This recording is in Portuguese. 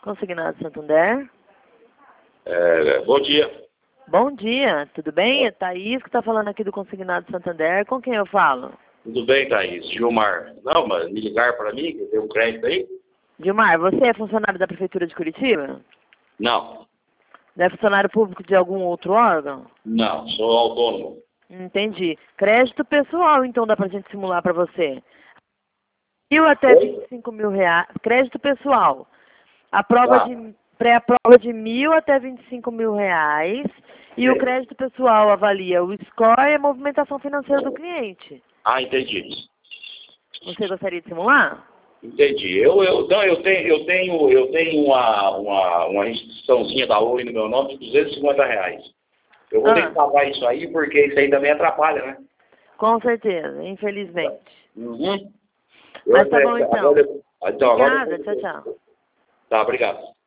Consignado Santander. Bom dia. Bom dia, tudo bem? É Thaís que está falando aqui do Consignado Santander. Com quem eu falo? Tudo bem, Thaís? Gilmar. Não, mas me ligar para mim, que tem um crédito aí? Gilmar, você é funcionário da Prefeitura de Curitiba? Não. Não é funcionário público de algum outro órgão? Não, sou autônomo. Entendi. Crédito pessoal, então, dá pra gente simular para você. Mil até 25 mil reais. Crédito pessoal. A prova Tá. de pré-prova de 1.000 até 25 mil reais. E o crédito pessoal avalia o score e a movimentação financeira do cliente. Ah, entendi. Você gostaria de simular? Entendi. Eu tenho uma instituiçãozinha da Oi no meu nome de R$ 250. Eu vou ter que pagar isso aí, porque isso aí também atrapalha, né? Com certeza, infelizmente. Uhum. Mas tá bom então. Agora, Obrigada, tchau, tchau. Tá, obrigado.